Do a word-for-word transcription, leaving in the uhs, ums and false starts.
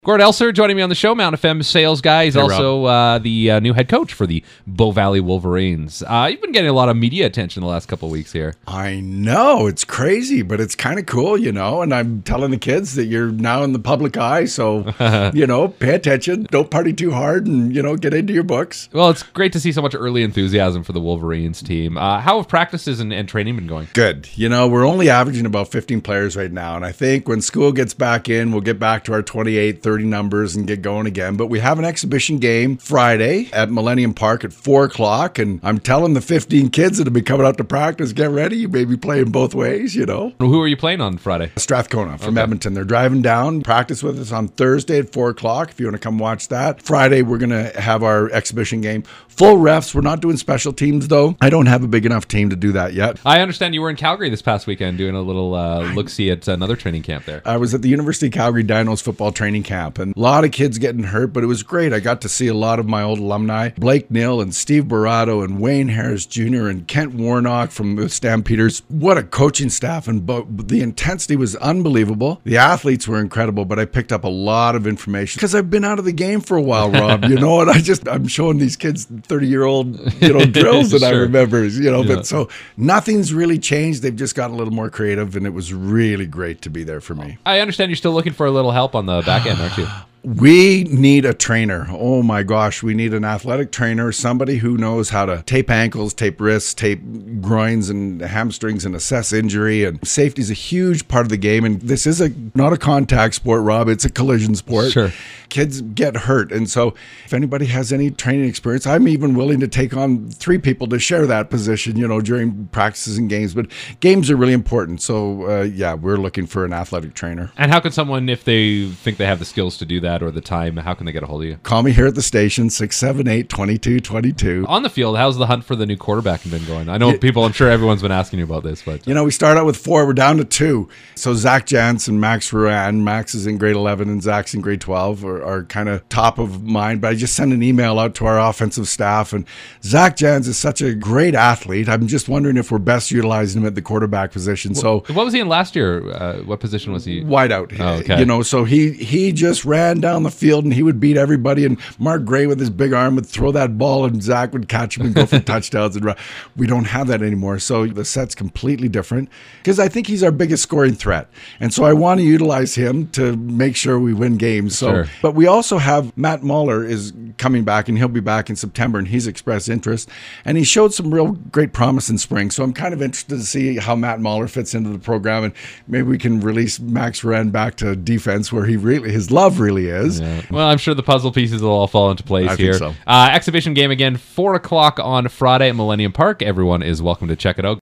Gord Elser joining me on the show, Mount F M sales guy. He's Hey, also uh, the uh, new head coach for the Bow Valley Wolverines. Uh, you've been getting a lot of media attention the last couple of weeks here. I know, it's crazy, but it's kind of cool, you know, and I'm telling the kids that you're now in the public eye, so, you know, pay attention, don't party too hard, and, you know, get into your books. Well, it's great to see so much early enthusiasm for the Wolverines team. Uh, how have practices and, and training been going? Good. You know, we're only averaging about fifteen players right now, and I think when school gets back in, we'll get back to our twenty-eight, thirty numbers and get going again. But we have an exhibition game Friday at Millennium Park at four o'clock, and I'm telling the fifteen kids that have been coming out to practice, get ready, you may be playing both ways, you know. Who are you playing on Friday? Strathcona from Okay. Edmonton. They're driving down, practice with us on Thursday at four o'clock if you want to come watch that. Friday, we're going to have our exhibition game. Full refs. We're not doing special teams, though. I don't have a big enough team to do that yet. I understand you were in Calgary this past weekend doing a little uh, look-see at another training camp there. I was at the University of Calgary Dinos football training camp, and a lot of kids getting hurt, but it was great. I got to see a lot of my old alumni, Blake Nill and Steve Barato and Wayne Harris Junior and Kent Warnock from the Stampeders. What a coaching staff, and bo- the intensity was unbelievable. The athletes were incredible, but I picked up a lot of information because I've been out of the game for a while, Rob, you know, and I just, I'm showing these kids thirty-year-old, you know, drills that I Sure. remember, you know, Yeah. but so nothing's really changed. They've just gotten a little more creative, and it was really great to be there for me. I understand you're still looking for a little help on the back end, aren't you? We need a trainer. Oh my gosh, we need an athletic trainer, somebody who knows how to tape ankles, tape wrists, tape groins and hamstrings and assess injury. And safety is a huge part of the game. And this is a not a contact sport, Rob. It's a collision sport. Sure. Kids get hurt. And so if anybody has any training experience, I'm even willing to take on three people to share that position, you know, during practices and games. But games are really important. So uh, yeah, we're looking for an athletic trainer. And how can someone, if they think they have the skills to do that or the time, how can they get a hold of you? Call me here at the station, six seven eight, two two two two. On the field, how's the hunt for the new quarterback been going? I know people, I'm sure everyone's been asking you about this, but You know, we start out with four. We're down to two. So Zach Jansen, Max Ruan. Max is in grade eleven and Zach's in grade twelve are, are kind of top of mind. But I just sent an email out to our offensive staff. And Zach Jans is such a great athlete. I'm just wondering if we're best utilizing him at the quarterback position. So what was he in last year? Uh, what position was he? wide out. Oh, okay. You know, so he he just ran down the field and he would beat everybody. And Mark Gray with his big arm would throw that ball and Zach would catch him and go for touchdowns. And run. We don't have that anymore. So the set's completely different because I think he's our biggest scoring threat. And so I want to utilize him to make sure we win games. So, Sure. But we also have Matt Muller is coming back and he'll be back in September and he's expressed interest. And he showed some real great promise in spring. So I'm kind of interested to see how Matt Muller fits into the program and maybe we can release Max Wren back to defense where he really, his love really is. Yeah. Well, I'm sure the puzzle pieces will all fall into place I think here. so. Uh, exhibition game again, four o'clock on Friday at Millennium Park. Everyone is welcome to check it out.